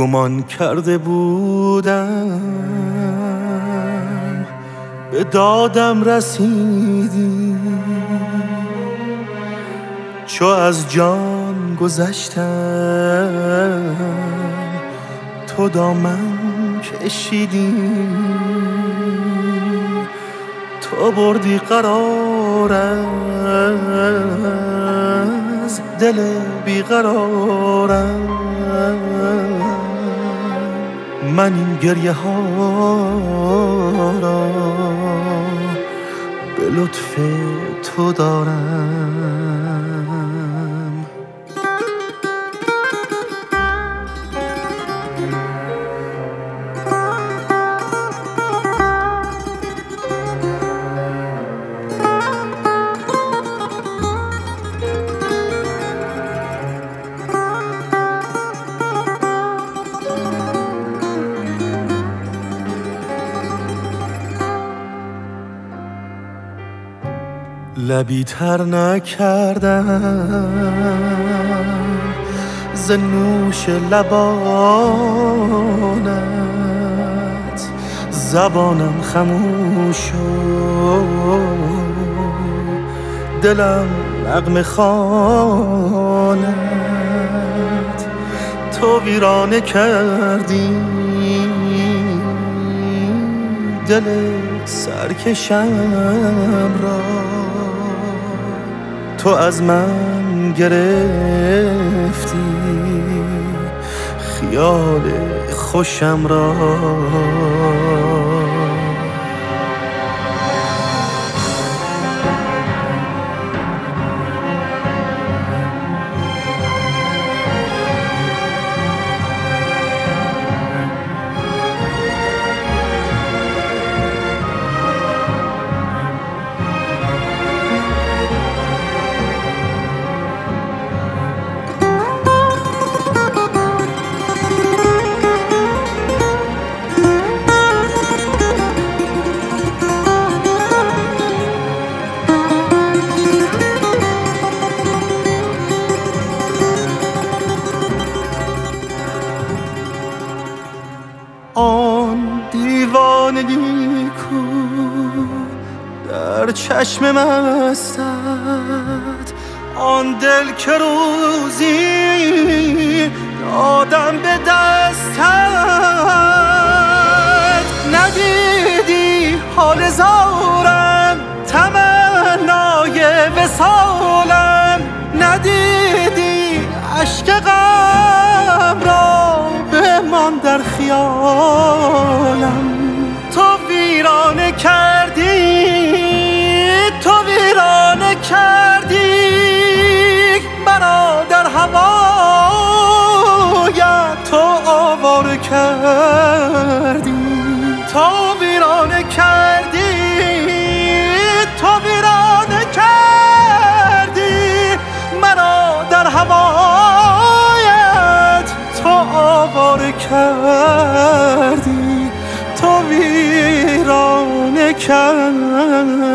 گمان کرده بودم به دادم رسیدی، چو از جان گذشتم تو دامن کشیدی. تو بردی قرار از دل بیقرارم، من این گریه ها را به لطف تو دارم. لبی تر نکردم ز نوش لبانت، زبانم خموش شد دلم نغمه خواند. تو ویرانه کردی دل سرکشم را، تو از من گرفتی خیال خوشم را. آن دیوانگی کو در چشم مستت، آن دل که روزی دادم به دستت. ندیدی حال زارم تمنای وصالم، ندیدی اشک غم را بمان در خیالم. تو ویرانه کردی، تو ویرانه کردی مرا در هوایت، تو آواره کردی. تو ویرانه کردی، تو ویرانه کردی مرا در هوایت، تو آواره کردی، تو ویرانه کردی.